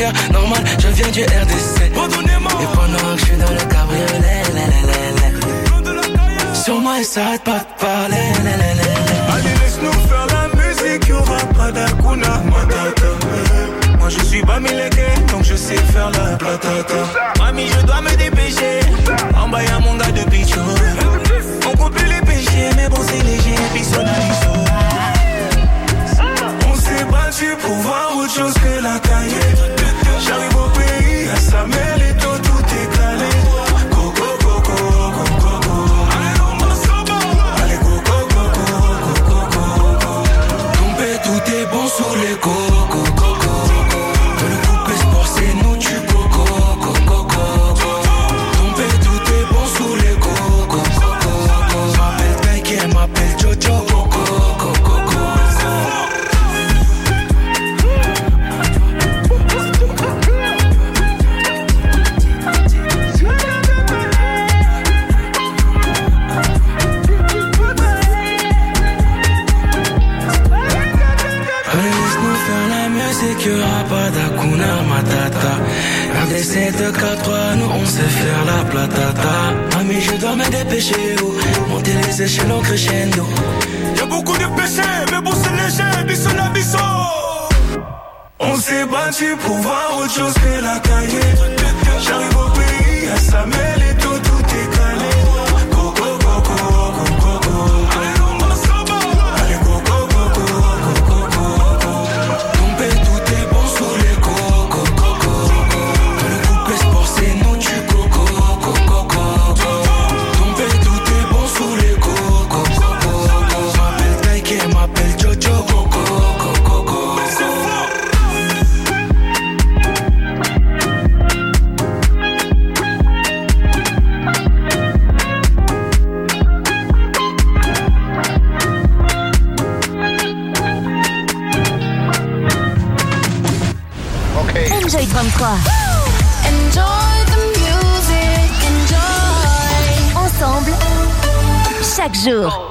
cœur normal, je viens du RDC. Pardonnez-moi. Et pendant que je suis dans le cabriolet, sur moi il s'arrête pas de parler. Allez, laisse-nous faire la musique, y'aura pas d'Akuna Matata. Moi je suis Bamileke, donc je sais faire la platata. Mami, je dois me dépêcher, en bas y'a mon gars de Picho. On compte plus les péchés, mais bon c'est léger, personnalisé. On s'est battu pour voir autre chose que la cahier. J'arrive au pays, à Samuel et tout est calé. Sous les coco, coco, le coupé sport c'est nous du coco, coco, tombé tout est bon sous les coco, coco, m'appelle Taiki, elle m'appelle Jojo, coco, coco. Qu'il y aura pas d'Akuna Matata. RDC 2-4-3, nous on sait faire la platata. Mami, je dois me dépêcher, oh. Monter les échelons crescendo. Y'a beaucoup de péchés, mais bon c'est léger, bisson à bisson. On s'est battu pour voir autre chose que la cahier. J'arrive au pays, à Samuel et tout est calé. Coco, coco, coco, coco. Allez, coco, coco, coco, coco. Tombé tout est bon sous les coco, coco. Le coupé sport c'est nous du coco, coco. Tombé tout est bon sous les coco, coco. M'appelle Taiki, elle m'appelle Jojo, coco, coco. Enjoy 33. Enjoy the music, enjoy. Ensemble, chaque jour.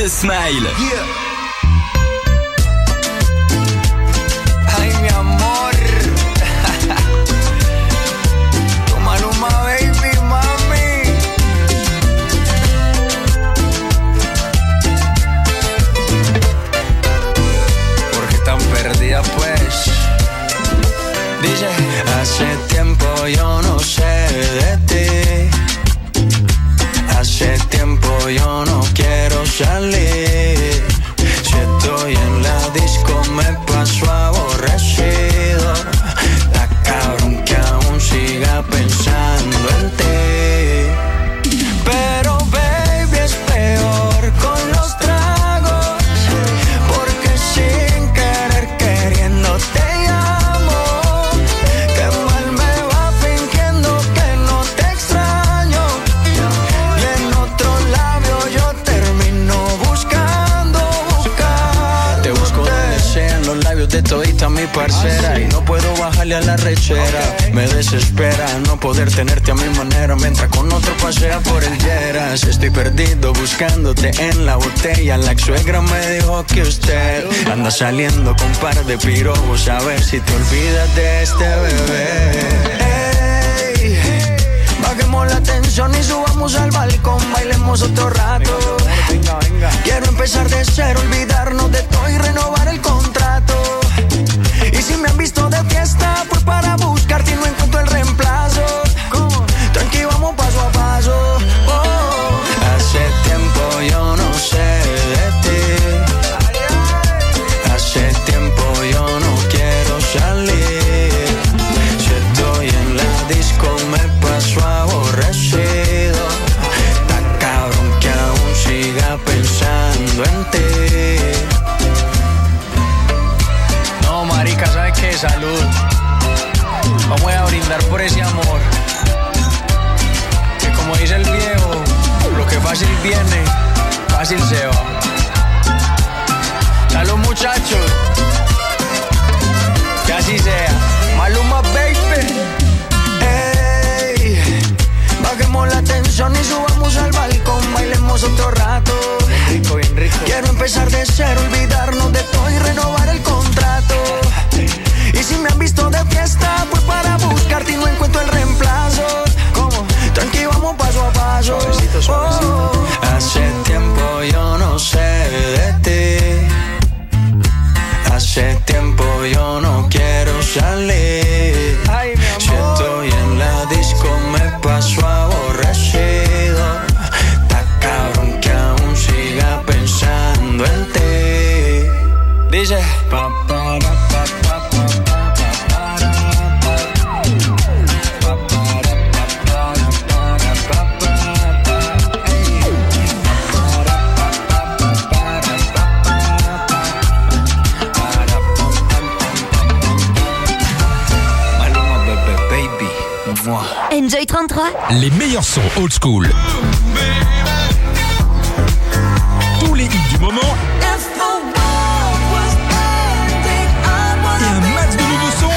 The Smile. Yeah. Ay, mi amor. Tu Maluma, baby, mami. ¿Por qué tan perdida, pues? Dice, hace tiempo yo no sé de ti. Hace tiempo yo no quiero salir. Si estoy en la disco me paso aborrecido. La cabrón que aún siga pensando en ti. Pero baby es peor con los tragos, porque sin querer queriendo te llamo. Qué mal me va fingiendo que no te extraño. Y en otro labio yo termino buscando. Te busco donde sean los labios de todita mi parcera. Y no puedo bajarle a la rechera. Me desespera no poder tenerte a mi manera mientras con otro pasea por el Lleras. Estoy perdido buscándote en la botella. La ex suegra me dijo que usted anda saliendo con par de pirobos. A ver si te olvidas de este bebé. Ey, bajemos la tensión y subamos al balcón. Bailemos otro rato. Venga, venga. Quiero empezar de cero, olvidarnos de todo y renovar el contrato. Y si me han visto de fiesta, pues para buscarte y no encuentro el reemplazo. ¿Cómo? Tranqui, vamos paso a paso. Oh. Hace tiempo yo no sé de ti. Hace tiempo yo no quiero salir. Si estoy en la disco me paso aborrecido. Está cabrón que aún siga pensando en ti. No, marica, ¿sabes qué? Salud. Vamos a brindar por ese amor. Que como dice el viejo, lo que fácil viene, fácil se va. Salud, muchachos. Que así sea. Maluma, baby. Ey, bajemos la tensión y subamos al balcón. Bailemos otro rato. Bien rico, bien rico. Quiero empezar de cero, olvidarnos de todo y renovar el contrato. Y si me han visto de fiesta, pues para buscarte y no encuentro el reemplazo. ¿Cómo? Tranqui, vamos paso a paso. Suavecito, suavecito. Oh. Hace tiempo yo no sé de ti. Hace tiempo yo no quiero salir. Ay, si estoy en la disco me paso aborrecido. Está cabrón que aún siga pensando en ti. Dice pa, pa, pa, pa, pa. Enjoy 33. Les meilleurs sons old school. Tous les hits du moment. Et un max de nouveaux sons.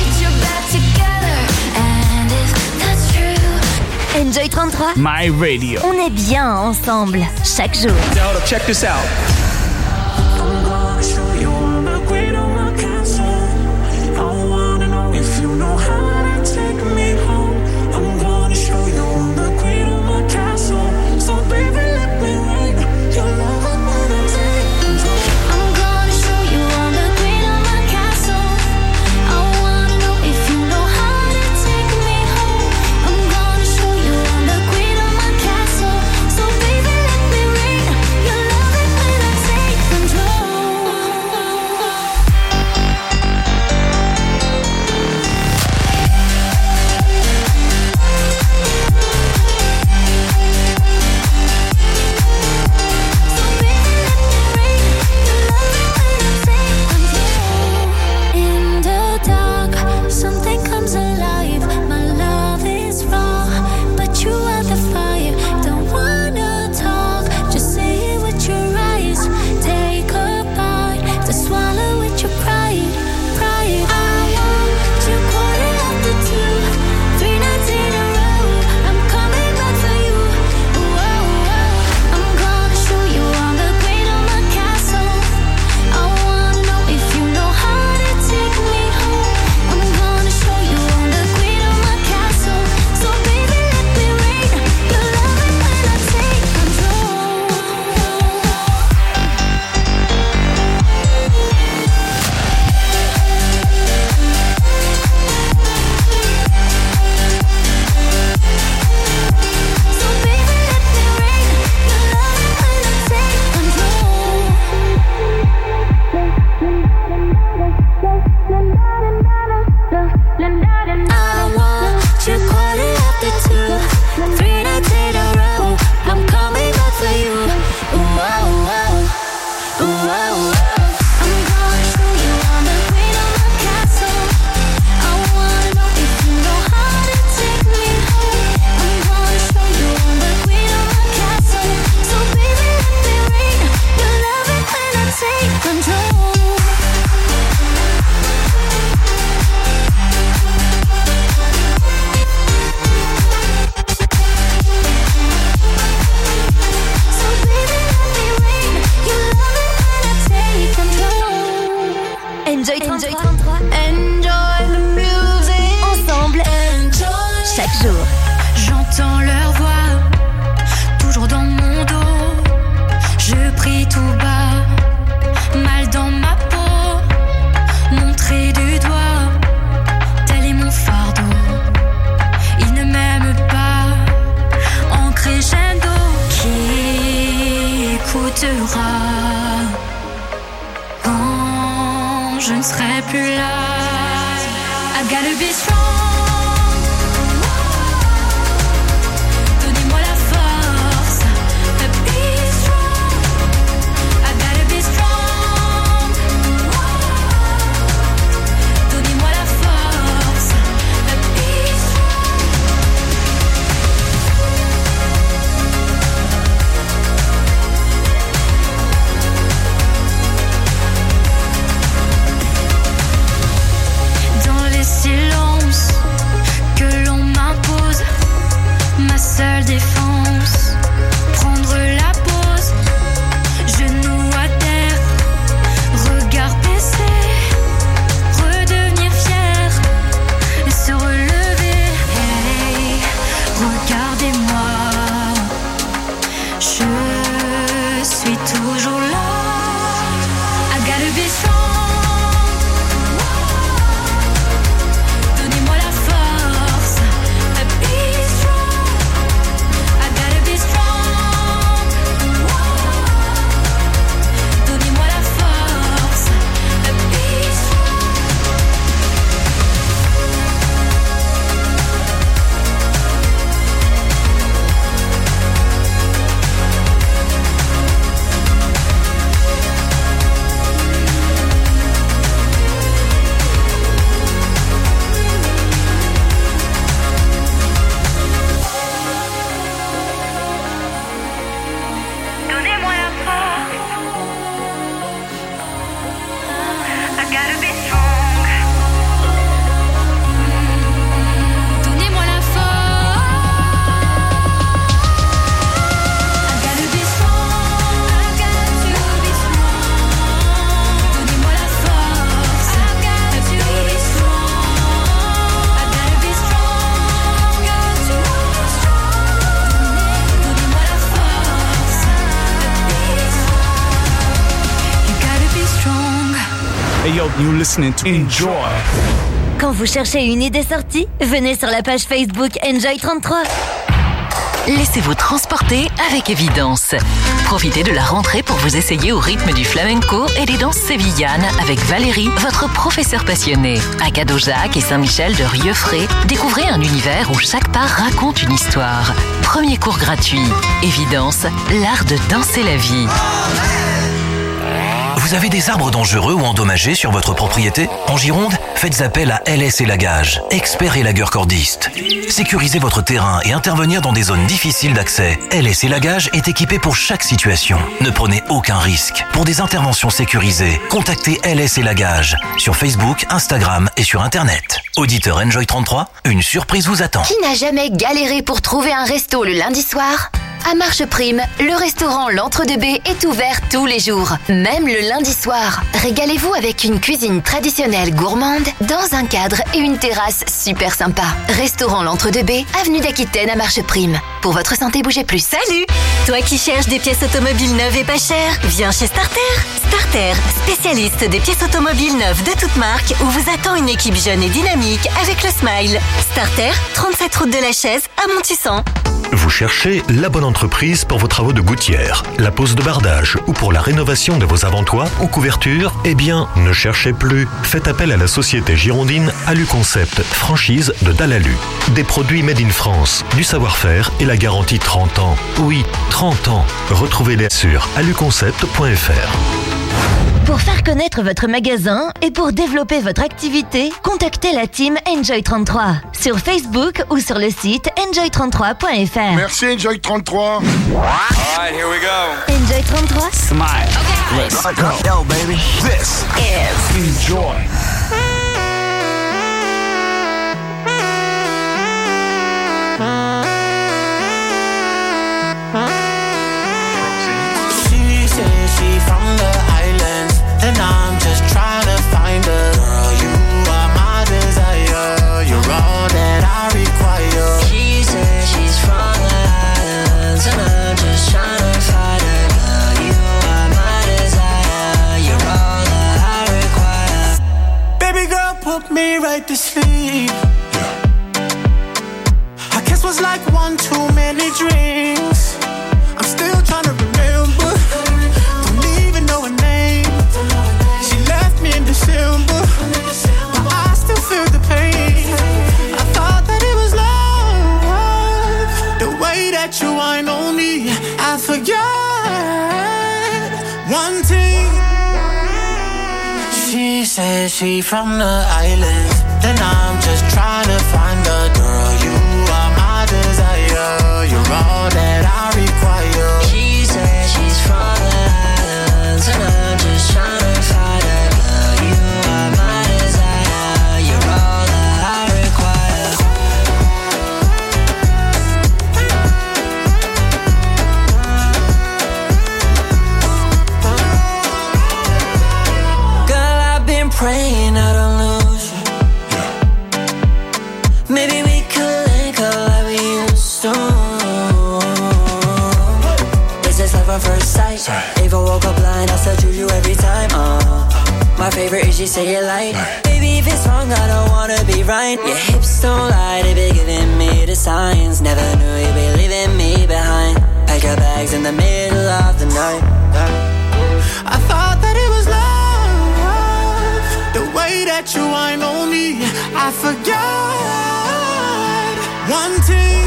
Enjoy 33. My Radio. On est bien ensemble chaque jour. Now, check this out. I'm gonna show you all the great on my castle. I wanna know if you know how to take me home. I'm gonna show you all the great on my castle. So baby, let me rain your love another day. I'm gonna show you all the great on my castle. I wanna know if you know how to take me home. I'm gonna show you all the great on my castle. So baby, let me rain your love another day. Enjoy 33. Enjoy the music. Ensemble. Enjoy. Chaque jour. J'entends leur voix, toujours dans mon dos. Je prie tout bas, mal dans ma peau. Montré du doigt, tel est mon fardeau. Il ne m'aime pas, en crescendo. Qui écoutera quand je ne serai plus là? I gotta be strong. Donnez-moi la force de be strong. I gotta be strong. Donnez-moi la force de be strong. Dans les silences que l'on m'impose, ma seule défense, prendre la pause, genoux à terre, regard baissé, redevenir fier et se relever. Hey, regardez-moi, je suis toujours là. I gotta be strong. Donnez-moi la force de be strong. I gotta be strong. Donnez-moi la force de be strong. Donnez-moi la force. I gotta be strong. Donnez-moi la force. I gotta be strong. I got to be strong. Donnez-moi la force. I got to be strong. I gotta be strong. Got to be strong. Donnez-moi la force de be strong. You gotta be strong. Hey yo, you listening to Enjoy. Quand vous cherchez une idée sortie, venez sur la page Facebook Enjoy 33. Laissez-vous transporter avec Évidence. Profitez de la rentrée pour vous essayer au rythme du flamenco et des danses sévillanes avec Valérie, votre professeur passionné. À Cadeau-Jacques et Saint-Michel de Rieufray, découvrez un univers où chaque pas raconte une histoire. Premier cours gratuit. Évidence, l'art de danser la vie. Vous avez des arbres dangereux ou endommagés sur votre propriété? En Gironde, faites appel à LS Élagage, expert élagueur cordiste. Sécurisez votre terrain et intervenir dans des zones difficiles d'accès. LS Élagage est équipé pour chaque situation. Ne prenez aucun risque. Pour des interventions sécurisées, contactez LS Élagage sur Facebook, Instagram et sur Internet. Auditeur Enjoy 33, une surprise vous attend. Qui n'a jamais galéré pour trouver un resto le lundi soir? À Marche Prime, le restaurant L'Entre-deux-Baies est ouvert tous les jours, même le lundi soir. Régalez-vous avec une cuisine traditionnelle gourmande dans un cadre et une terrasse super sympa. Restaurant L'Entre-deux-Baies, avenue d'Aquitaine à Marche Prime. Pour votre santé, bougez plus. Salut! Toi qui cherches des pièces automobiles neuves et pas chères, viens chez Starter. Starter, spécialiste des pièces automobiles neuves de toutes marques, où vous attend une équipe jeune et dynamique avec le smile. Starter, 37 route de la Chaise à Montussan. Vous cherchez la bonne entreprise pour vos travaux de gouttière, la pose de bardage ou pour la rénovation de vos avant-toits ou couvertures? Eh bien, ne cherchez plus. Faites appel à la société girondine Alu Concept, franchise de Dalalu. Des produits made in France, du savoir-faire et la garantie 30 ans. Oui, 30 ans. Retrouvez-les sur aluconcept.fr. Pour faire connaître votre magasin et pour développer votre activité, contactez la team Enjoy 33 sur Facebook ou sur le site enjoy33.fr. Merci Enjoy 33. Alright, here we go. Enjoy 33. Smile. Okay. Let's go. Yo, baby. This is Enjoy. She says she from the islands, and I'm just trying to find her. put me right to sleep. I guess was like one too many drinks. I'm still trying to remember. Don't even know her name. She left me in December, but I still feel the pain. I thought that it was love, the way that you ain't on me. I forgot one thing. She says she from the islands, then I'm just trying to find a girl. You are my desire, you're all that I require. She says she's from the islands, and I'm just trying to find a girl. You are my desire, you're all that I require. Girl, I've been praying I don't lose you. Maybe we could link up like we used to. Is this love at first sight? If I woke up blind, I still choose you every time. My favorite is you say it like, baby, if it's wrong, I don't wanna be right. Your hips don't lie, they be giving me the signs. Never knew you'd be leaving me behind. Pack your bags in the middle of the night. I thought that it was love, the way that you ain't on me. I forgot one thing.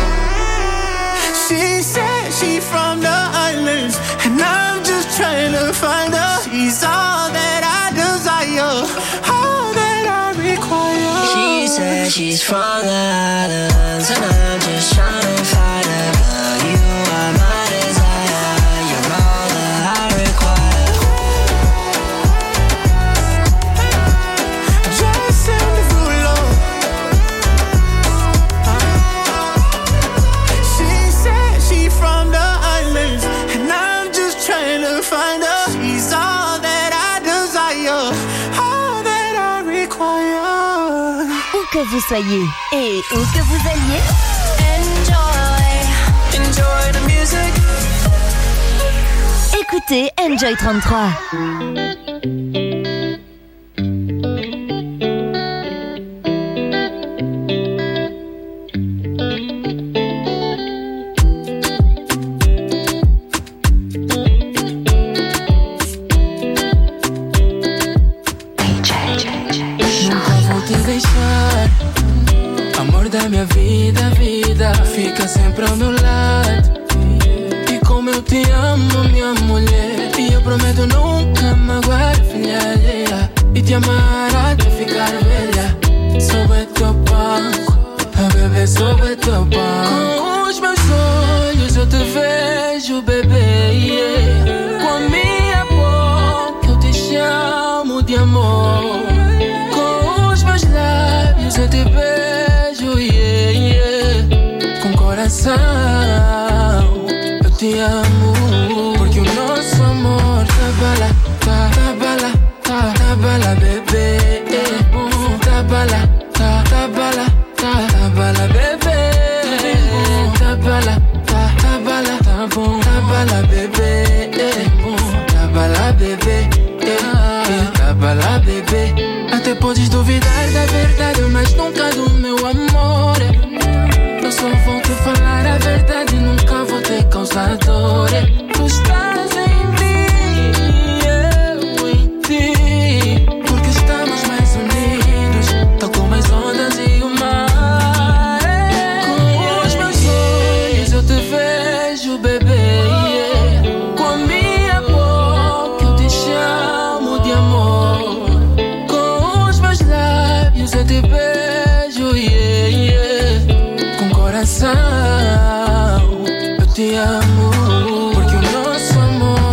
She said she from the islands, and I'm just trying to find her. She's all that I desire, all that I require. She says she's from the islands, and I'm just trying to find her. Girl, you are my desire, you're all that I require. Just in the ruler. She said she from the islands, and I'm just trying to find her. She's all that I desire, all that I require. Où que vous soyez et où que vous alliez, Enjoy the music. écoutez Enjoy 33. Nunca vou te deixar, amor da minha vida, vida. Fica sempre ao meu lado. E como eu te amo, minha mulher. E eu prometo nunca magoar, filha alheia. E te amar até ficar velha. Sob teu banco, a bebê sob teu banco. Com os meus olhos eu te vejo, bebê, yeah. Com a minha boca eu te chamo de amor. Com os meus lábios eu te beijo, yeah, yeah. Com coração eu te amo. Porque o nosso amor tá bala, tá bala, tá bala, bebê. Tá bala, tá bala, tá bala, bebê. Tá bala, tá bala, tá bom, tá bala, bebê. Tá bala, bebê. Tá bala, bebê. Até podes duvidar da verdade, mas nunca do meu amor. Eu só vou te falar a verdade, nunca vou te causar dor. Tu estás em mim, eu em ti. Porque estamos mais unidos, tal como as ondas e o mar. Com os meus olhos eu te vejo, bebê, yeah. Com a minha boca eu te chamo de amor. Com os meus lábios eu te beijo, yeah, yeah. Com coração eu te amo. Porque o nosso amor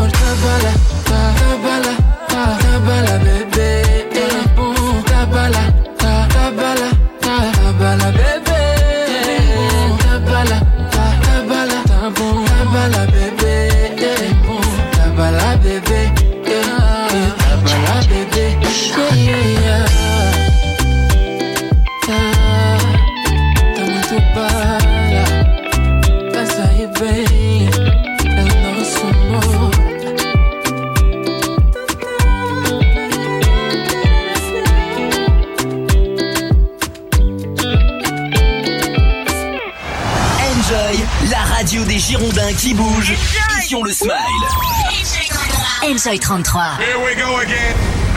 radio des Girondins qui bougent et qui ont le smile. Enjoy 33. Here we go again.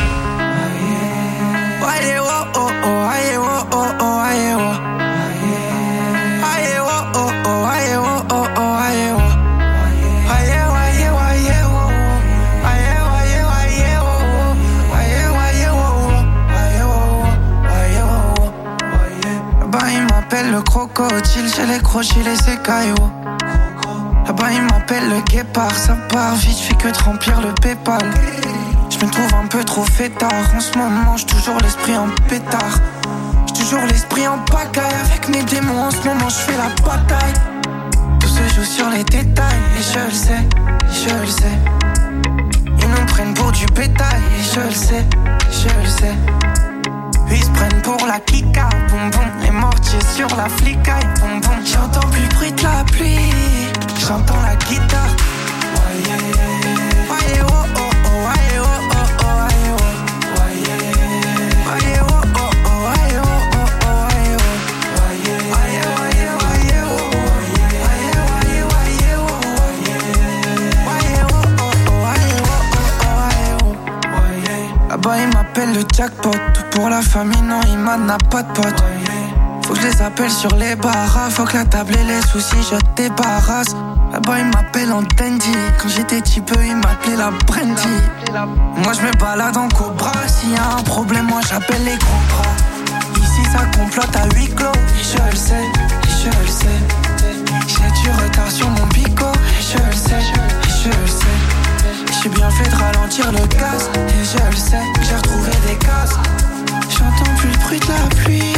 Le crocodile, j'ai les crochets, les écailles. Là-bas il m'appelle le guépard. Ça part vite, je fais que de remplir le Paypal. Je me trouve un peu trop fêtard. En ce moment, j'ai toujours l'esprit en pétard. J'ai toujours l'esprit en pagaille. Avec mes démons, en ce moment, je fais la bataille. Tout se joue sur les détails. Et je le sais, je le sais. Ils nous prennent pour du bétail. Et je le sais, je le sais. Ils se prennent pour la kika, boum boum. Les mortiers sur la flicaille, boum boum. J'entends plus le bruit de la pluie, j'entends la guitare. Voyez, voyez, oh oh oh, voyez, oh oh oh, voyez, oh. Voyez, voyez, oh oh oh, voyez, oh oh oh, voyez, oh. Voyez, voyez, voyez, voyez, oh. Voyez, voyez, voyez, oh. Voyez, oh oh oh, voyez, oh oh oh, voyez, oh. Là-bas il m'appelle le jackpot. Pour la famille, non, il n'a pas de potes. Faut que je les appelle sur les barras. Faut que la table et les soucis, je débarrasse. Là-bas, il m'appelle en dandy. Quand j'étais petit peu, il m'appelait la brandy. Moi, je me balade en cobra. S'il y a un problème, moi, j'appelle les gros bras. Ici, ça complote à huis clos. Et je le sais, et je le sais. J'ai du retard sur mon bico. Et je le sais, et je le sais. J'ai bien fait de ralentir le gaz. Et je le sais, j'ai retrouvé des cases. J'entends plus le bruit de la pluie.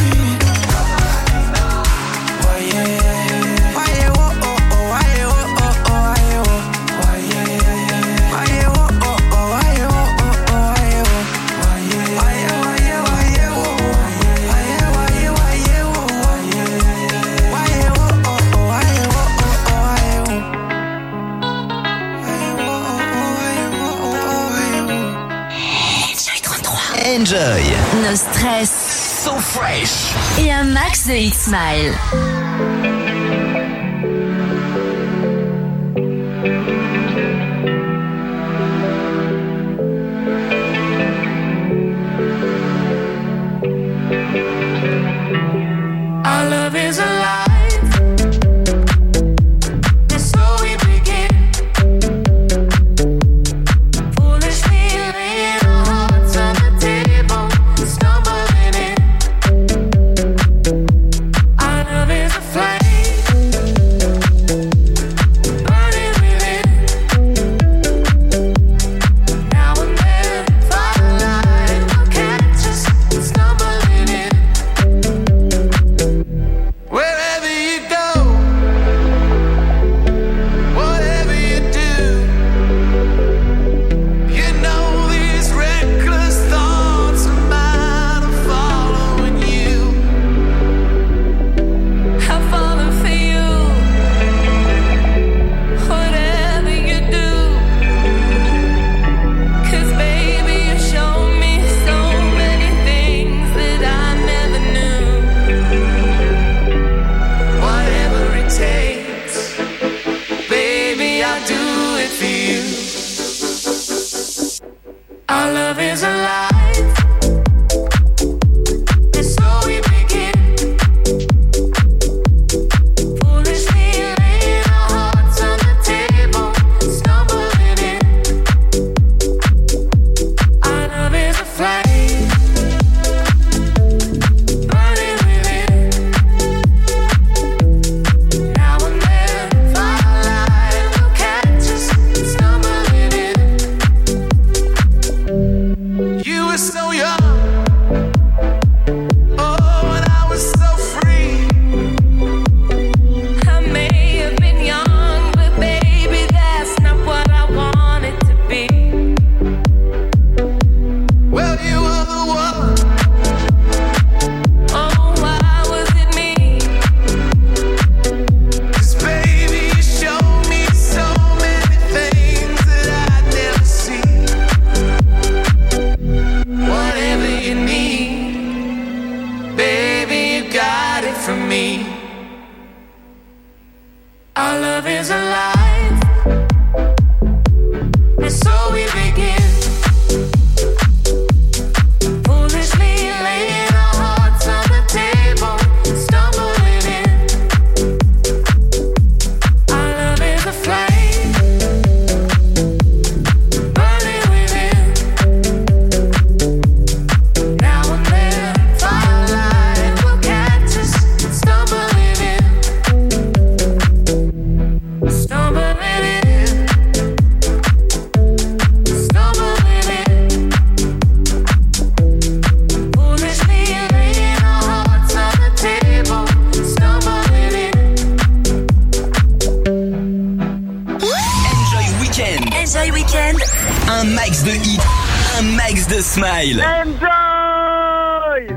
Voyez, voyez, oh oh oh, voyez, oh oh oh, voyez, oh. Voyez, voyez, oh oh oh, voyez, oh oh oh, voyez, oh. Voyez, voyez, voyez, voyez, oh. Voyez, voyez, voyez, oh. Voyez, oh oh oh, voyez, oh oh oh, voyez, oh. Voyez, oh oh oh, voyez, oh oh oh. Enjoy 33. Enjoy. No stress. So fresh. Et un max de X-Smile. Our love is alive, and so we begin. Foolishly laying our hearts on the table, stumbling in. Our love is a flame, burning within. Now and then, firelight will catch us stumbling in. Wherever you go, whatever you do, you know these reckless thoughts of mine are following you. I've fallen for you, whatever you do. 'Cause baby, you show me so many things that I never knew. Whatever it takes, baby, I'll do it for you. Our love is alive, and so we begin. Foolishly laying our hearts on the table, stumbling in. Our love is a flame, burning within. Now and then, firelight will catch us stumbling in. You were so young, oh, and I was so free. I may have been young, but baby, that's not what I wanted to be. Well, you were the one. Oh, why was it me? 'Cause baby, you showed me so many things that I'd never see. Whatever you need, baby, you got it from me. I love Smile. Enjoy!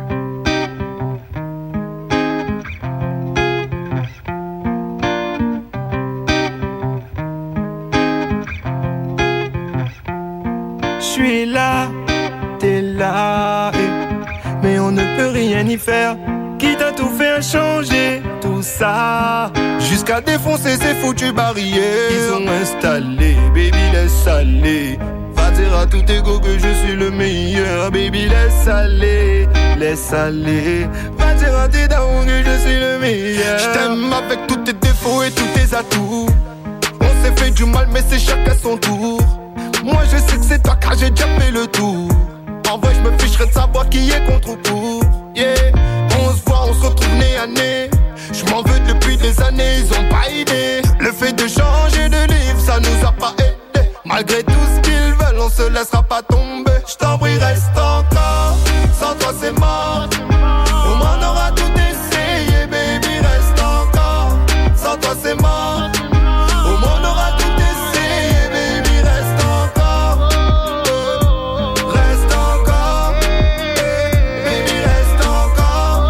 J'suis là, t'es là, mais on ne peut rien y faire. Qui t'a tout fait changer tout ça? Jusqu'à défoncer ces foutues barrières. Ils ont installé, baby laisse aller. Va dire à tout ego que je suis le meilleur. Baby laisse aller, laisse aller. Va dire à tes darons que je suis le meilleur. J't'aime avec tous tes défauts et tous tes atouts. On s'est fait du mal mais c'est chacun son tour. Moi je sais que c'est toi car j'ai déjà fait le tour. En vrai je me ficherais de savoir qui est contre ou pour. Yeah. On se voit, on se retrouve nez à nez. Je m'en veux depuis des années, ils ont pas idée. Le fait de changer de livre, ça nous a pas aidé. Malgré tout ce qu'ils veulent, on se laissera pas tomber. J't'en prie, reste encore. Sans toi c'est mort. Au moins on aura tout essayé, baby, reste encore. Sans toi c'est mort. Au moins on aura tout essayé, baby, reste encore. Reste encore. Baby, reste encore.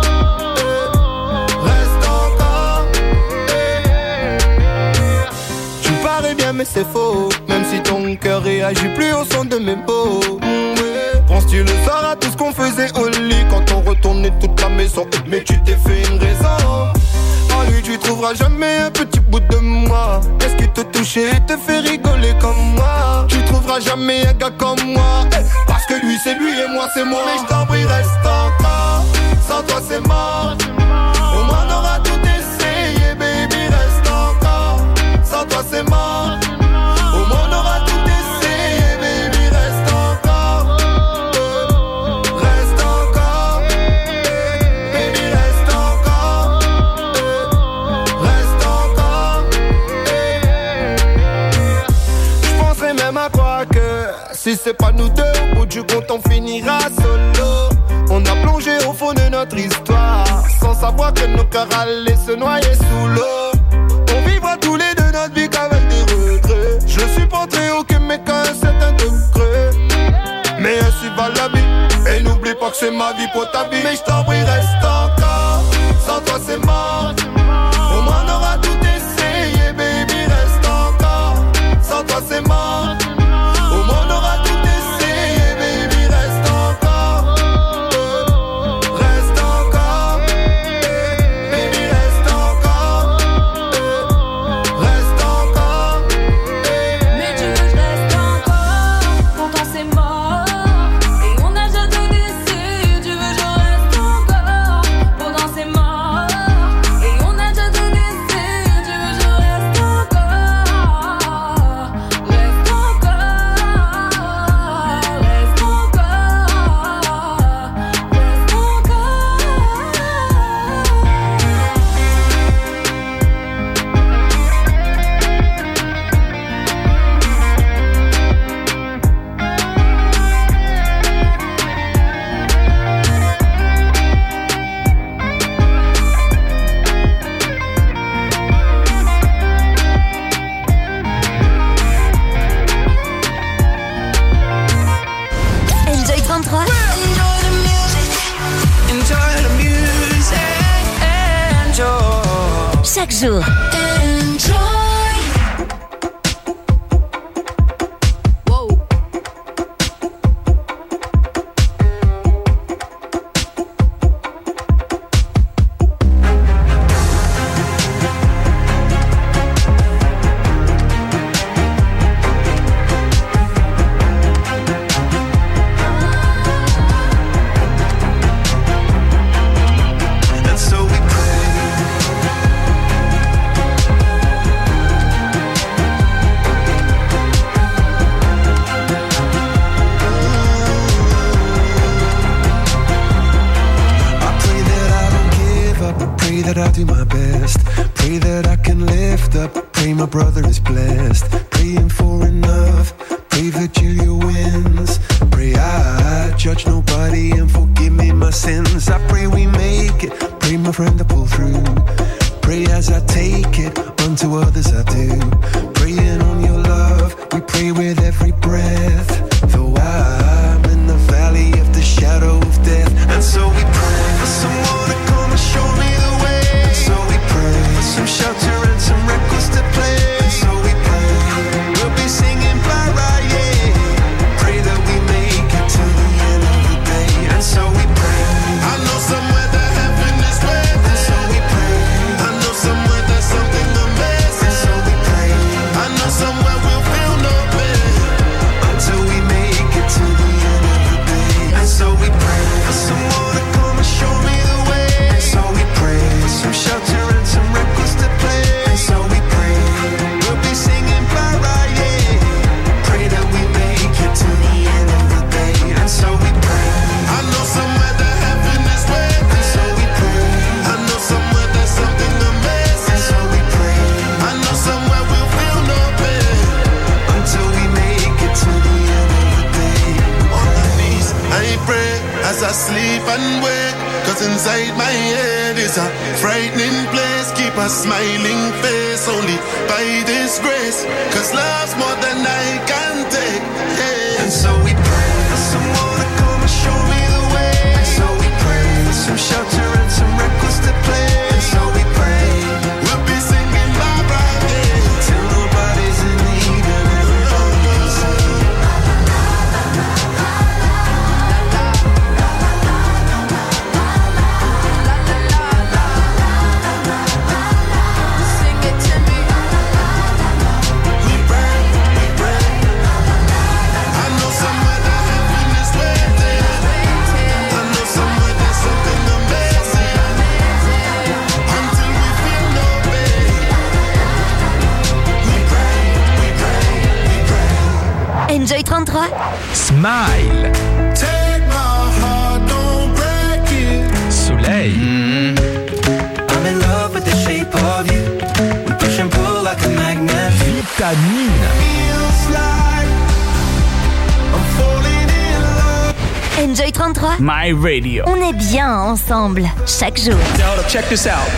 Reste encore. Tu parais bien mais c'est faux. Même si ton cœur réagit plus au son de mes mots. Penses-tu le soir à tout ce qu'on faisait au lit quand on retournait toute la maison? Mais tu t'es fait une raison. En lui tu trouveras jamais un petit bout de moi. Est-ce qu'il te touchait et te fait rigoler comme moi? Tu trouveras jamais un gars comme moi. Parce que lui c'est lui et moi c'est moi. Mais je t'en prie reste encore. Sans toi c'est mort. Au moins on aura tout essayé, baby, reste encore. Sans toi c'est mort. Au moins on aura tout essayé, baby, reste encore. Reste encore. Baby, reste encore. Reste encore. Je penserais même à croire que si c'est pas nous deux, au bout du compte on finira solo. On a plongé au fond de notre histoire sans savoir que nos cœurs allaient se noyer sous l'eau. On vivra tous les deux notre vie qu'avec des regrets. Je supporterai aucun mec à un certain degré. Mais ainsi va la vie. Et n'oublie pas que c'est ma vie pour ta vie. Mais je t'en prie reste encore. Sans toi c'est mort. Au moins on aura tout essayé, baby, reste encore. Sans toi c'est mort. Au moins on aura tout essayé, baby, reste encore. Reste encore. Baby, reste encore. Reste encore. Mais tu veux que je reste encore? Pourtant c'est mort. Et on a déjà tout déçu. Tu veux que je reste encore? Pourtant c'est mort. Et on a déjà tout déçu. Tu veux que je reste encore? Reste encore. Reste encore. Reste encore. Enjoy 33. Enjoy the music. Enjoy. Chaque jour. Enjoy. And so we pray. I pray that I don't give up. I pray that I do my best. Pray that I can lift up. Pray my brother is blessed. Praying for enough. Pray that Julia wins. Pray I judge nobody and forgive me my sins. I pray we make it. Pray my friend to pull through. Pray as I take it. Unto others I do. Praying on your love. We pray with every breath. Though I'm in the valley as I sleep and wake. Cause inside my head is a frightening place. Keep a smiling face only by this grace. Cause love's more than I can take. Hey. And so we pray for someone to come and show me the way. And so we pray for some shelter and some records to play. And so we pray we'll be singing bye bye day till nobody's in need and everybody can sing. Sing it to me. We pray, we pray. I know somewhere that heaven is waiting. I know somewhere there's something amazing. Until we feel no pain. We pray, we pray, we pray. Enjoy 33. Smile. Take my heart, don't break it. Soleil. I'm in love with the shape of you. We push and pull like a magnet. Vitamine. Feels like I'm falling in love. Enjoy 33. My Radio. On est bien ensemble, chaque jour. Hold up, check this out.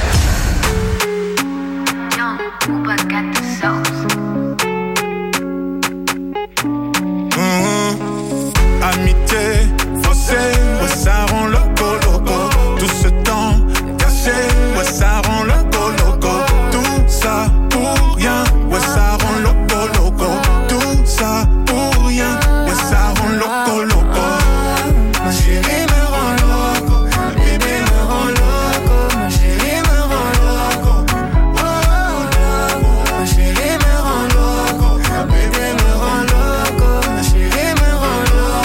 Amitié, faussée, ouais ça rend loco loco. Tout ce temps caché, ouais ça rend loco loco. Tout ça pour rien, ouais ça rend loco loco. Tout ça pour rien, ouais ça rend loco loco. Ma chérie me rend loco, ma bébé me rend loco. Ma chérie me rend loco, oh loco. Ma chérie me rend loco, ma bébé me rend loco. Ma chérie me rend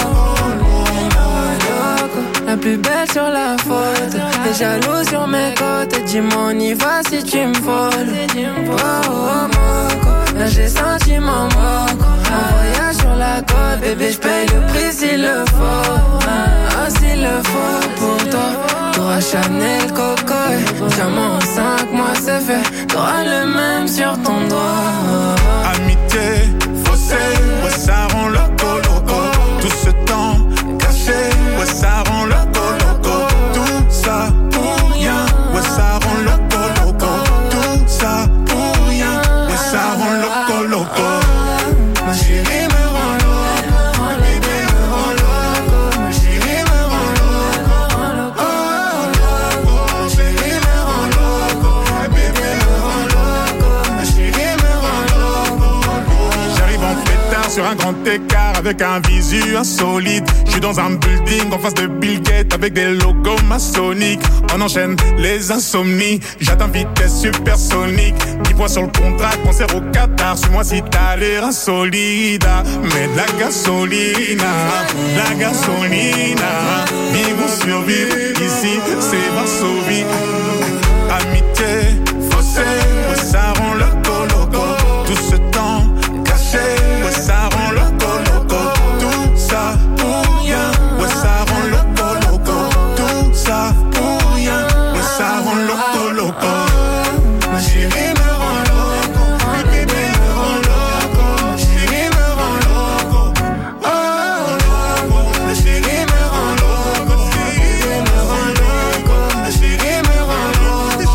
loco. La plus belle sur la photo, les jaloux sur mes côtes. Dis-moi on y va si tu me voles. Oh, oh, moco, là j'ai senti mon moco. Un voyage sur la côte, bébé j'paye le prix s'il le faut. Ah s'il le faut pour toi. T'auras Chanel, Coco. Diamant en 5 mois c'est fait. T'auras le même sur ton doigt. Amitié, faussée, ouais ça rend loco loco. Tout ce temps caché, ouais ça rend loco loco. Tout ça pour rien, ouais ça rend loco loco. Tout ça pour rien, ouais ça rend loco loco. Ma chérie me rend loco, ma bébé me rend loco. Ma chérie me rend loco, oh loco. Ma chérie me rend loco, ma bébé me rend loco. Ma chérie me rend loco. J'arrive en pétard sur un grand écart avec un visu insolite. J'suis dans un building en face de Bill Gates avec des logos maçonniques. On enchaîne les insomnies, j'atteins vitesse supersonique. 10 points sur le contrat, concert au Qatar. Suis-moi si t'as l'air insolide. Mais de la gasolina, la gasolina. Vivons survivre, ici c'est Varsovie. Amitié, faussée, ouais, ça rend loco loco. Tout ce temps caché, ouais ça rend loco loco. Tout ça pour rien, ouais ça rend loco loco. Tout ça pour rien, ouais ça rend loco loco. Ma chérie me rend loco, ma bébé me rend loco. Ma chérie me rend loco, oh loco. Ma chérie me rend loco, ma bébé me rend loco. Ma chérie me rend loco.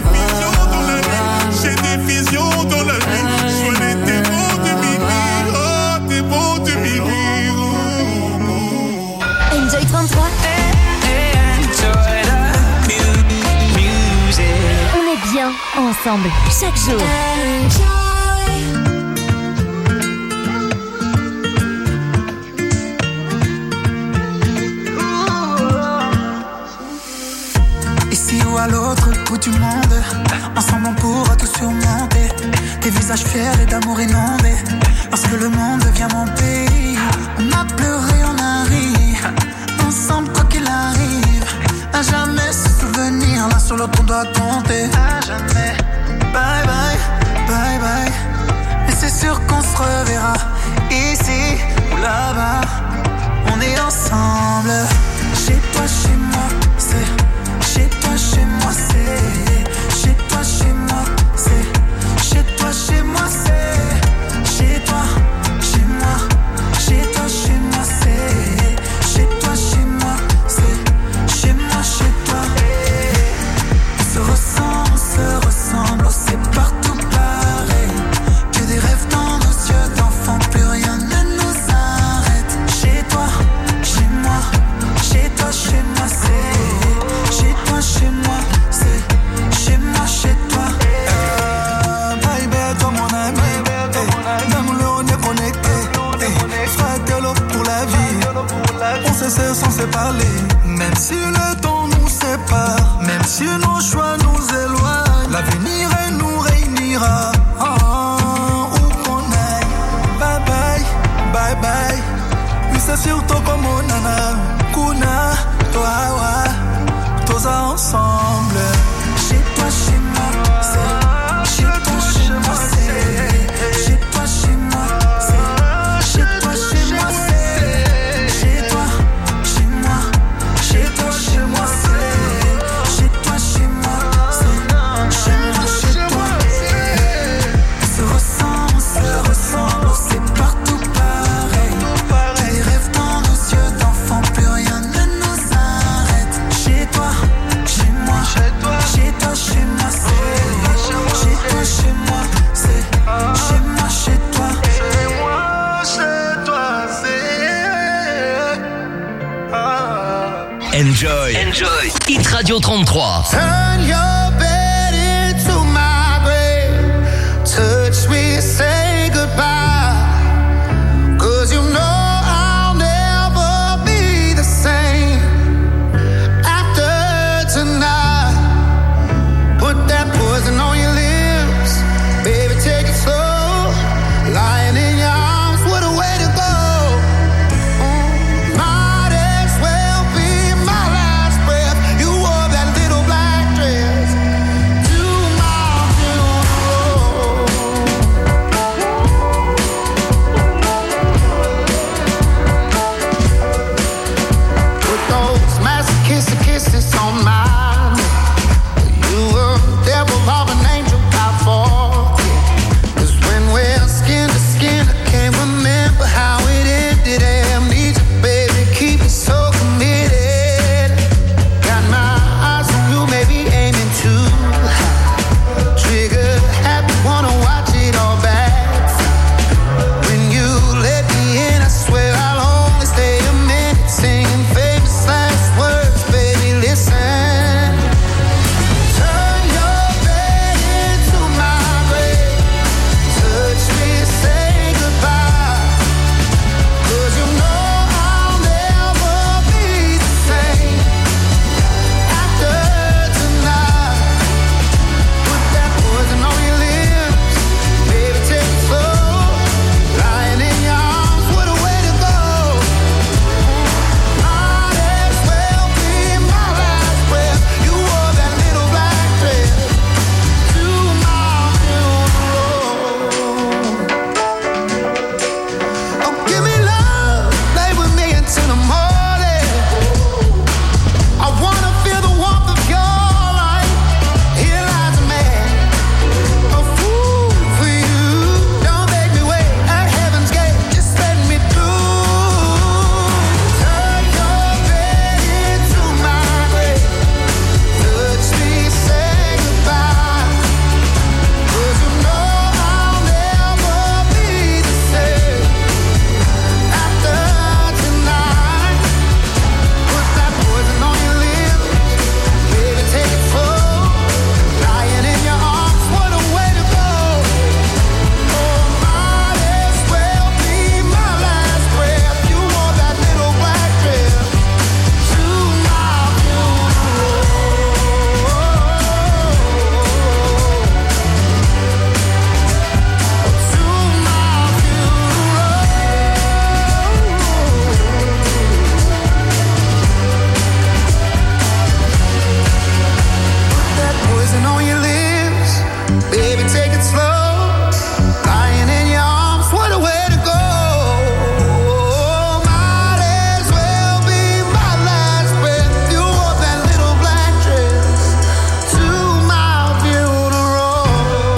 J'ai des visions dans la nuit, je vois les démons de minuit, oh démons de minuit. Enjoy 33. On est bien ensemble, chaque jour. Ici ou à l'autre bout du monde, ensemble on pourra tout surmonter. Des visages fiers et d'amour inondés. Lorsque le monde devient mon pays, on a pleuré, on a ri. Ensemble quoi qu'il arrive, à jamais se souvenir. L'un sur l'autre on doit compter. À jamais. Bye bye, bye bye. Mais c'est sûr qu'on se reverra. Ici ou là-bas, on est ensemble. Chez toi, chez moi, c'est chez toi, chez moi, c'est chez toi, chez moi, c'est chez toi, chez moi, c'est chez toi, chez moi, chez toi, chez moi, c'est chez toi, chez moi, c'est Même si le temps nous sépare, même si nos choix nous éloignent, l'avenir nous réunira. Où qu'on aille, bye bye, bye bye. Puis c'est surtout comme on a, Kuna, toi, tous ensemble. Chez toi, chez moi, c'est. Chez toi, chez moi, c'est. Chez toi, chez moi, c'est. Chez toi, chez moi, c'est. Chez toi, chez moi, chez toi, chez moi, c'est. Chez toi, chez moi, c'est. Chez moi, chez toi. On se ressent, on sait partout pareil. Des rêves dans nos yeux d'enfants, plus rien ne nous arrête. Chez toi, chez moi, chez toi, chez moi, c'est. Chez toi, chez moi, c'est. Chez moi, chez toi. Chez moi, chez toi, c'est. Enjoy. Hit Radio 33. Turn your bed into my grave. Touch me, say goodbye. 'Cause you know I'll never be the same after tonight. Put that poison on your lips, baby, take it slow. Lying in your arms, what a way to go. Might as well be my last breath. You wore that little black dress to my funeral. Put those masochistic kisses on my neck. You were the devil of an angel, I forget. 'Cause when we're skin to skin, I can't remember how it ended. Amnesia, baby, keep it so committed. Got my eyes on you, maybe aiming too high. Trigger happy, wanna watch it all back. When you let me in, I swear I'll only stay a minute. Singing famous last words, baby, listen. Turn your bed into my grave. Touch me, say goodbye. 'Cause you know I'll never be the same after tonight. Put that poison on your lips, baby, take it slow. Lying in your arms, what a way to go. Might as well be my last breath. You wore that little black dress to my funeral. Oh, give me love, play with me until the morning. I wanna feel the warmth of your light. Here lies a man, a fool for you. Don't make me wait at heaven's gate, just let me through. Turn your bed into my grave. Touch me, say goodbye. 'Cause you know I'll never be the same after tonight. Put that poison on your lips, baby, take it slow. Lying in your arms, what a way to go. Oh, might as well be my last breath. You wore that little black dress to my funeral. To my that poison on your lips, baby, take it slow. Lying in your arms, what a way to go. Might as well be my last breath. You wore that little black dress to my funeral.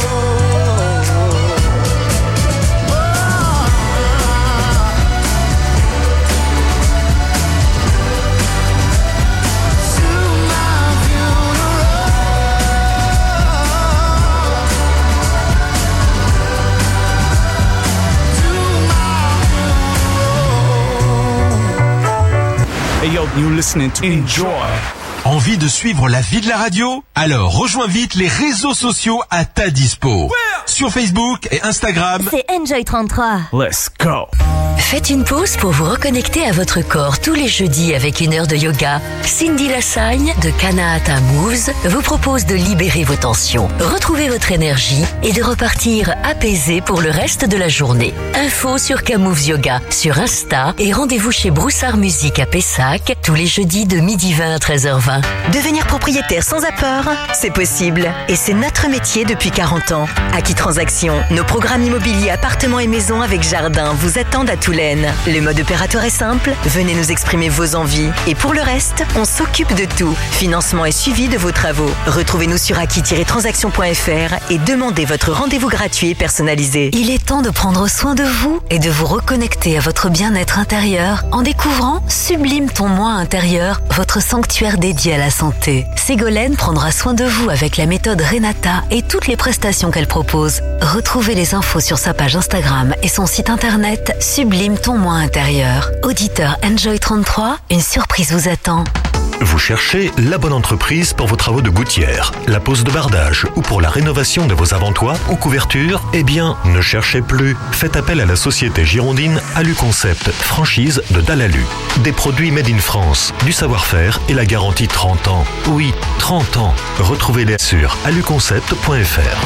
Hey yo, you listening to Enjoy. Envie de suivre la vie de la radio? Alors rejoins vite les réseaux sociaux à ta dispo. Sur Facebook et Instagram, C'est Enjoy 33. Let's go. Faites une pause pour vous reconnecter à votre corps tous les jeudis avec une heure de yoga. Cindy Lassagne de Kanahata Moves vous propose de libérer vos tensions, retrouver votre énergie et de repartir apaisé pour le reste de la journée. Info sur K-Moves Yoga sur Insta et rendez-vous chez Broussard Musique à Pessac tous les jeudis de 12h20 à 13h20. Devenir propriétaire sans apport, c'est possible. Et c'est notre métier depuis 40 ans. Acquis Transaction, nos programmes immobiliers appartements et maisons avec jardin vous attendent à Toulaine. Le mode opératoire est simple, venez nous exprimer vos envies. Et pour le reste, on s'occupe de tout. Financement et suivi de vos travaux. Retrouvez-nous sur acquis-transaction.fr et demandez votre rendez-vous gratuit et personnalisé. Il est temps de prendre soin de vous et de vous reconnecter à votre bien-être intérieur en découvrant Sublime ton moi intérieur, votre sanctuaire dédié à la santé. Ségolène prendra soin de vous avec la méthode Renata et toutes les prestations qu'elle propose. Retrouvez les infos sur sa page Instagram et son site internet Sublime ton moi intérieur. Auditeur Enjoy 33, une surprise vous attend. Vous cherchez la bonne entreprise pour vos travaux de gouttière, la pose de bardage ou pour la rénovation de vos avant-toits ou couvertures? Eh bien, ne cherchez plus. Faites appel à la société girondine Alu Concept, franchise de Dalalu. Des produits made in France, du savoir-faire et la garantie 30 ans. Oui, 30 ans. Retrouvez-les sur aluconcept.fr.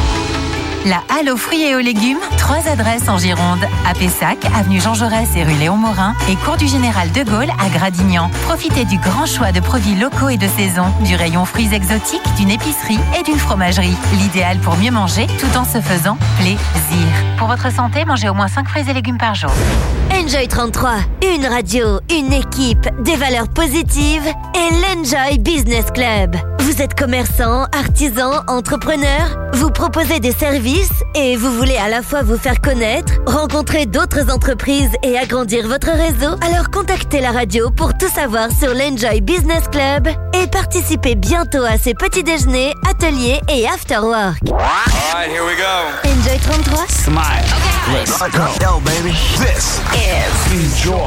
La Halle aux fruits et aux légumes, 3 adresses en Gironde. À Pessac, avenue Jean Jaurès et rue Léon Morin, et cours du Général de Gaulle à Gradignan. Profitez du grand choix de produits locaux et de saison, du rayon fruits exotiques, d'une épicerie et d'une fromagerie. L'idéal pour mieux manger tout en se faisant plaisir. Pour votre santé, mangez au moins 5 fruits et légumes par jour. Enjoy 33, une radio, une équipe, des valeurs positives et l'Enjoy Business Club. Vous êtes commerçant, artisan, entrepreneur, vous proposez des services et vous voulez à la fois vous faire connaître, rencontrer d'autres entreprises et agrandir votre réseau? Alors contactez la radio pour tout savoir sur l'Enjoy Business Club et participez bientôt à ces petits déjeuners, ateliers et after work. Alright, here we go. Enjoy 33. Smile. Let's go. Yo, baby. This is Enjoy.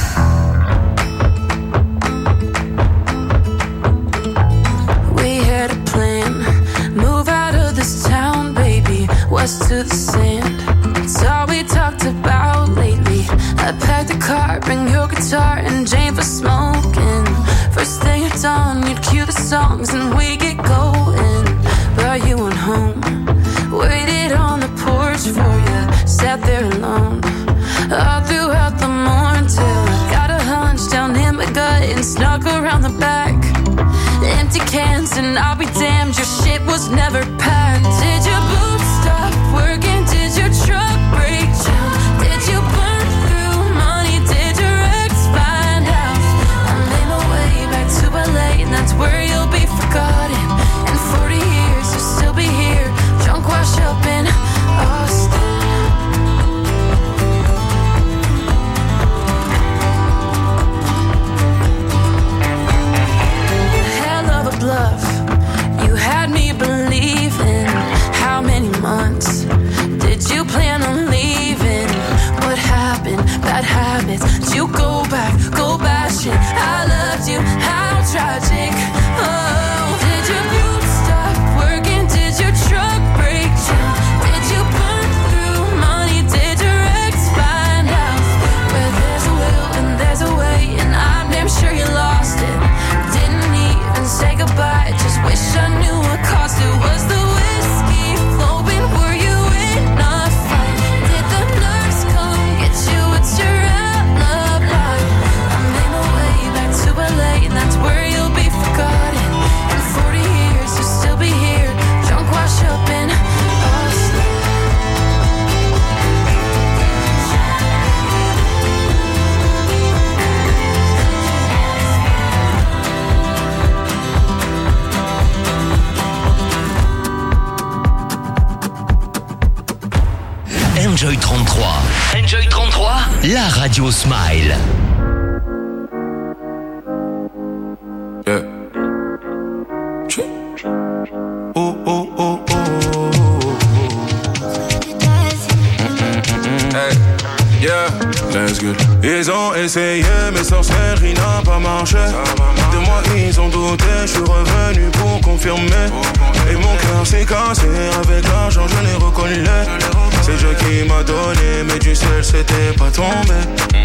We had a plan, move out of this town, baby, west to the sand. It's all we talked about lately. I packed the car, bring your guitar and Jane for smoking. First thing at dawn, you'd cue the songs and we get going. But you went home, waited on the porch for you, sat there alone. All throughout the morning till I got a hunch down in my gut and snuck around the back. Empty cans and I'll be damned, your shit was never packed. Did your boots stop working? Did your truck break down? Did you burn through money? Did your ex find out? I made my way back to LA and that's where you'll be forgotten. In 40 years you'll still be here, drunk wash up in Austin. Bluff. You had me believing. How many months did you plan on leaving? What happened? Bad habits. Did you go back? Go bashing. I loved you. How tragic. Oh, did your boots stop working? Did your truck break down? Did you burn through money? Did your ex find out? Where there's a will and there's a way, and I'm damn sure you lost it. Say goodbye, just wish I knew what cost it. Was the whiskey flowing? Were you in a fight? Did the nurse come get you? It's your alibi. I made my way back to LA and that's where you'll be forgotten. In 40 years you'll still be here, drunk wash up in Austin. Enjoy 33. Enjoy 33, la radio Smile. Yeah. Oh, oh, oh, oh. Hey, yeah, that's good. Ils ont essayé, mais sorcellerie n'a pas marché. De moi, ils ont douté, je suis revenu pour confirmer. Et mon cœur s'est cassé, avec l'argent, je l'ai reconnu. C'est Dieu qui m'a donné, mais du ciel, c'était pas tombé.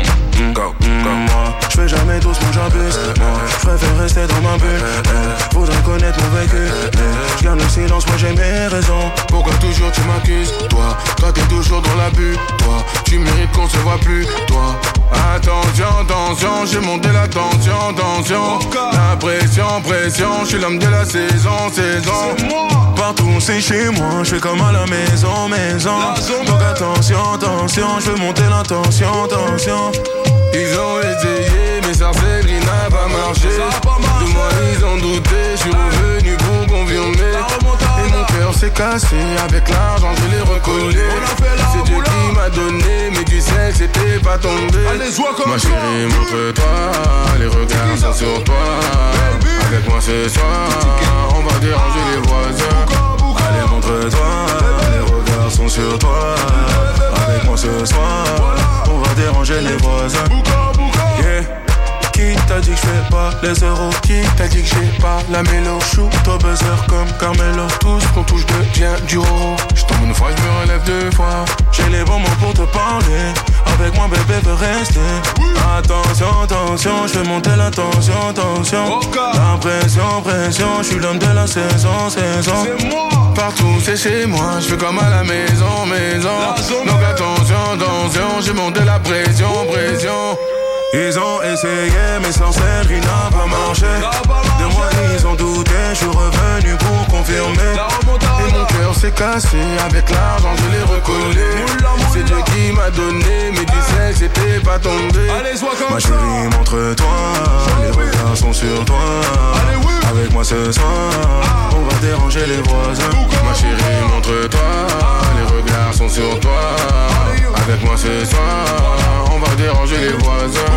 rester dans ma bulle. Faudrait connaître mon vécu. Je garde le silence, moi j'ai mes raisons. Pourquoi toujours tu m'accuses? Toi t'es toujours dans l'abus. Toi, tu mérites qu'on se voit plus. Toi, attention, j'ai monté la tension. La pression, je suis l'homme de la saison. Partout c'est chez moi, je fais comme à la maison. Donc attention, je veux monter la tension. Ils ont essayé, mais sorcellerie n'a pas marché. De moi ils ont douté, je suis revenu pour confirmer. Et mon cœur s'est cassé, avec l'argent je l'ai recollé. C'est Dieu qui m'a donné, mais du ciel c'était pas tombé. Ma chérie, montre-toi, les regards sont sur toi. Avec moi ce soir, on va déranger les voisins. Allez, montre-toi, les regards sont sur toi. Avec moi ce soir, on va déranger les voisins. Yeah. Qui t'a dit que j'fais pas les euros? Qui t'a dit que j'ai pas la mélo? Shoot au buzzer comme Carmelo. Tout ce qu'on touche devient du roro. J'tombe une fois, j'me relève deux fois. J'ai les bons mots pour te parler. Avec moi bébé veut rester. Attention, j'fais monter la tension. La pression, j'suis l'homme de la saison. Partout c'est chez moi, j'fais comme à la maison. Donc attention, j'ai monté la pression. Ils ont essayé, mais sans série n'a pas marché. De moi ils ont douté, je suis revenu pour confirmer. Et mon cœur s'est cassé, avec l'argent je l'ai recollé. C'est Dieu qui m'a donné, mais du ciel c'était pas tombé. Ma chérie, montre-toi, les regards sont sur toi. Avec moi ce soir, on va déranger les voisins. Ma chérie, montre-toi, les regards sont sur toi. Avec moi ce soir, on va déranger les voisins.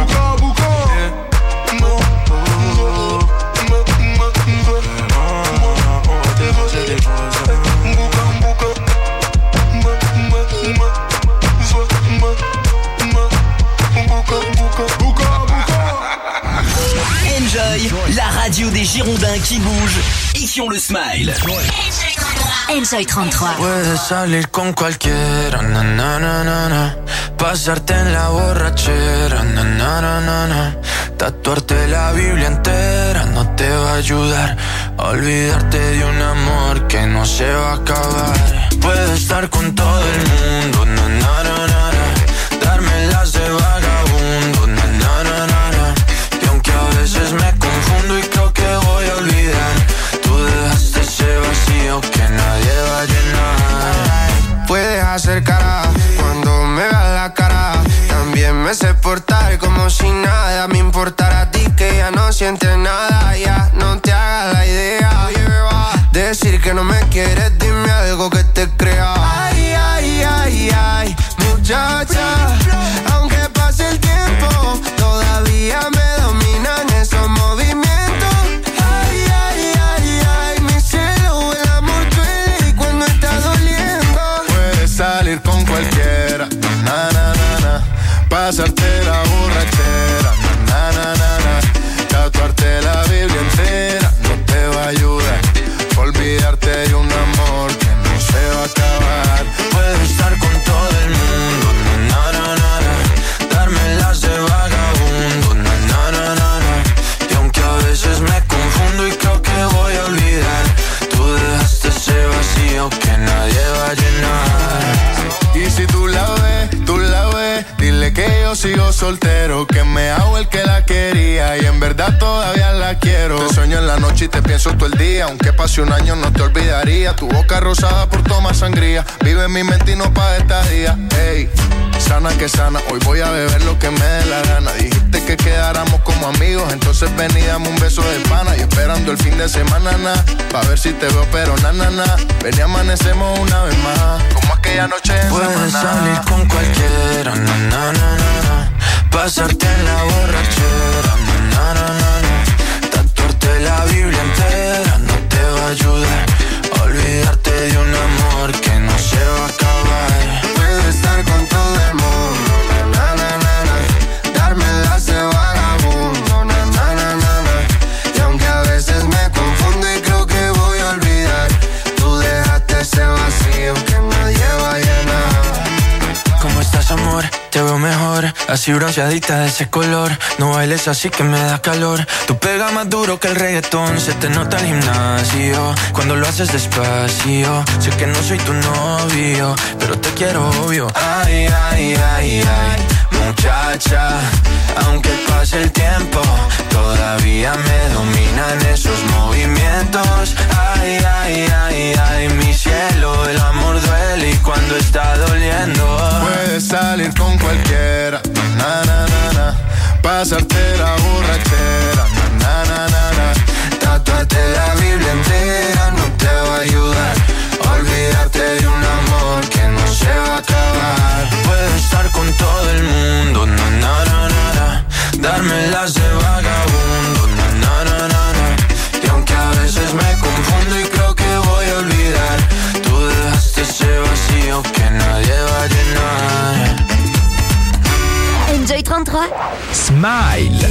Enjoy, la radio des Girondins qui bougent et qui ont le smile. Enjoy 33. Puedes salir con cualquiera, na na na na na. Pasarte en la borrachera, na na na na na. Tatuarte la Biblia entera no te va a ayudar a olvidarte de un amor que no se va a acabar. Puedes estar con todo el mundo, na na na na na. Darme las de vagabundo, na na na na na. Y aunque a veces me confundo y creo que voy a olvidar, tú dejaste ese vacío que nadie va a llenar. Puedes hacer cara cuando me veas la cara. También me sé portar como si nada me importara a ti, que ya no sientes nada. Ya no te hagas la idea. Decir que no me quieres, dime algo que te crea. Ay, muchacha. Aunque pase el tiempo, todavía me dominan esos movimientos. Ay, mi cielo, el amor duele y cuando está doliendo. Puedes salir con cualquiera, na na na na. Pasarte la borrachera, na na na na. Tatuarte la Biblia entera no te va a ayudar. Olvidarte de un amor que no se va a acabar. Puedes estar con todo el mundo, na na na na. Darme las de vagabundo, na na na na na. Y aunque a veces me confundo y creo que voy a olvidar, tú dejaste ese vacío que nadie va a llenar. Y si tú la ves, dile que yo sigo soltero, que me hago el que la quería y en verdad todavía la quiero. Te sueño en la noche y te pienso todo el día, aunque pase un año no te olvidaría. Tu boca rosada por tomar sangría, vive en mi mente y no pa' estadía. Ey, sana que sana, hoy voy a beber lo que me dé la gana. Dijiste que quedáramos como amigos, entonces ven y dame un beso de pana. Y esperando el fin de semana, pa' ver si te veo, pero na. Ven y amanecemos una vez más, como aquella noche en Puedes Samaná. salir con cualquiera, na na na na na. Pasarte en la borrachera, na na na na. Tatuarte la Biblia entera no te va a ayudar a olvidarte de un amor que no se va a acabar. Puedes estar con todo el mundo, na na na na. Darme las de vagabundo, na na na na. Y aunque a veces me confundo y creo que voy a olvidar, tú dejaste ese vacío que nadie va a llenar. ¿Cómo estás, amor? Te veo mejor. Así bronceadita de ese color. No bailes así que me da calor. Tú pegas más duro que el reggaetón. Se te nota el gimnasio cuando lo haces despacio. Sé que no soy tu novio, pero te quiero obvio. Ay, ay, ay, ay, muchacha, aunque pase el tiempo, todavía me dominan esos movimientos. Ay, ay, ay, ay, mi cielo, el amor duele y cuando está doliendo. Puedes salir con cualquiera, na, na, na, na. Pasarte la borrachera, na, na, na, na. Tatuarte la Biblia entera no te va a ayudar. Olvídate de un amor que no se va a acabar. Puedo estar con todo el mundo, na, na, na, na, na. Darme las de vagabundo, na, na, na, na, na. Y aunque a veces me confundo y creo que voy a olvidar, tú dejaste ese vacío que nadie va a llenar. Enjoy 33. Smile.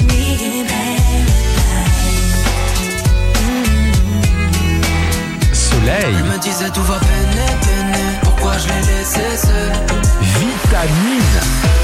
Soleil. Elle me disait tout va peiner, peiner. Pourquoi je l'ai laissé seul? Vitamine.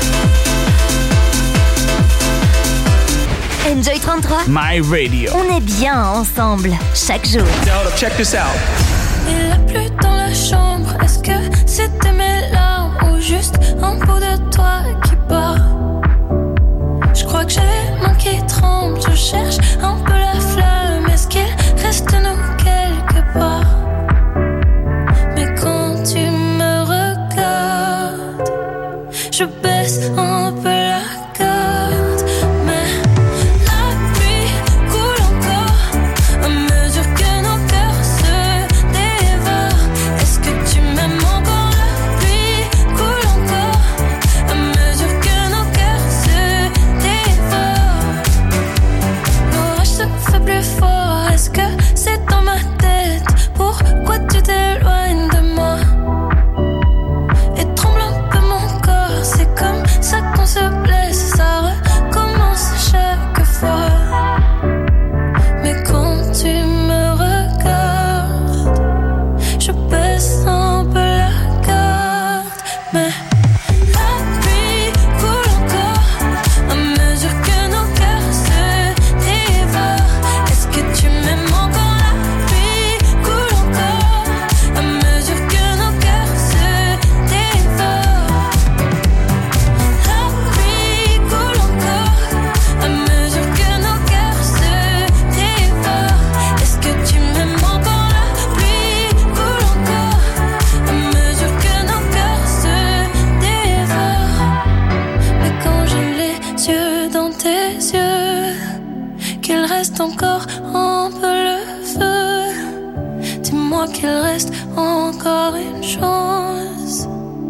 Enjoy 33. My Radio. On est bien ensemble, chaque jour. Check this out. Il a plu dans la chambre. Est-ce que c'était mes larmes ou juste un bout de toi qui bat? Je crois que j'ai les mains qui tremblent. Je cherche un peu la flamme. Est-ce qu'il reste nous quelque part? Mais quand tu me regardes, je baisse un peu la garde. Mais la pluie coule encore à mesure que nos cœurs se dévorent. Est-ce que tu m'aimes encore? La pluie coule encore à mesure que nos cœurs se dévorent. L'orage se fait plus fort. Est-ce que c'est dans ma tête? Pourquoi tu t'éloignes de moi? Et tremble un peu mon corps. C'est comme ça qu'on se blesse. Ça recommence chaque fois. Mais quand tu me regardes, je baisse un peu la garde. Mais la pluie coule encore à mesure que nos cœurs se dévorent. Est-ce que tu m'aimes encore? La pluie coule encore à mesure que nos cœurs se dévorent. La pluie coule encore à mesure que nos cœurs se dévorent. Est-ce que tu m'aimes encore? La pluie coule encore à mesure que nos cœurs se dévorent. Mais quand j'ai les yeux dans tes yeux, qu'il reste encore un peu le feu, dis-moi qu'il reste encore une chance.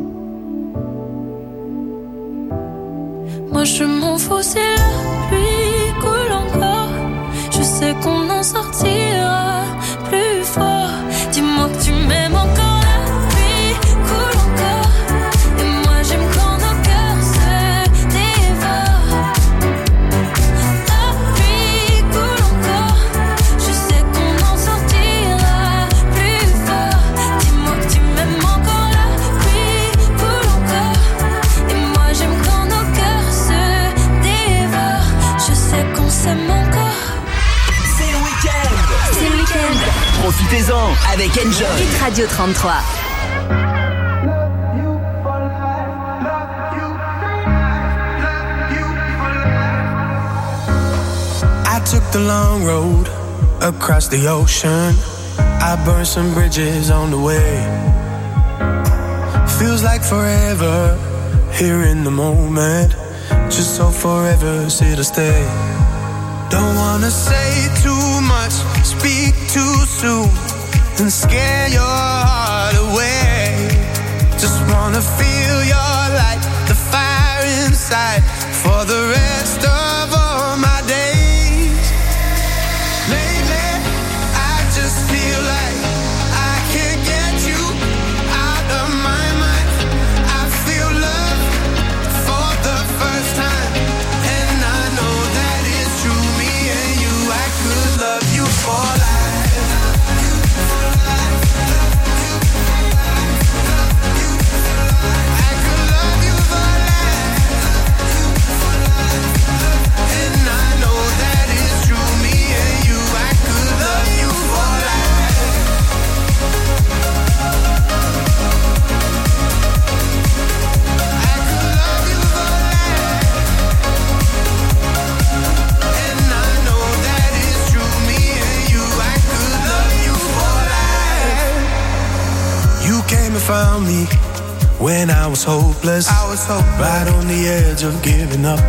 Moi je m'en fous si la pluie coule encore. Je sais qu'on en sortira plus fort. Dis-moi que tu m'aimes encore. La pluie coule encore. Et moi j'aime quand nos cœurs se dévorent. La pluie coule encore. Je sais qu'on en sortira plus fort. Dis-moi que tu m'aimes encore. La pluie coule encore. Et moi j'aime quand nos cœurs se dévorent. Je sais qu'on s'aime encore. C'est le week-end. C'est le week-end. Profitez-en avec Enjoy. Hit Radio 33. I took the long road across the ocean. I burned some bridges on the way. Feels like forever here in the moment. Just so forever's here to stay. Don't wanna say too much, speak too soon, and scare your heart away. Just wanna feel your light, the fire inside, for the rest of all my days. Lately, I just feel like I can't get you out of my mind. I feel love for the first time, and I know that it's true. Me and you, I could love you for life. I could love you for life. found me when I was hopeless. Right on the edge of giving up.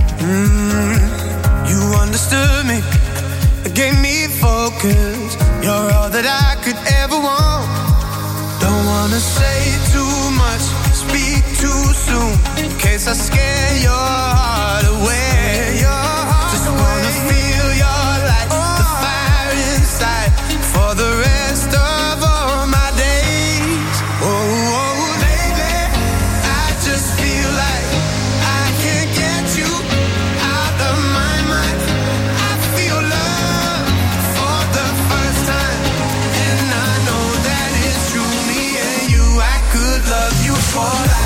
You understood me, gave me focus. You're all that I could ever want. Don't wanna say too much, speak too soon, in case I scare your heart away. Just wanna feel your light, the fire inside, for the rest of all my days. Oh, baby, I just feel like I can't get you out of my mind. I feel love for the first time, and I know that it's true. Me and you, I could love you for life.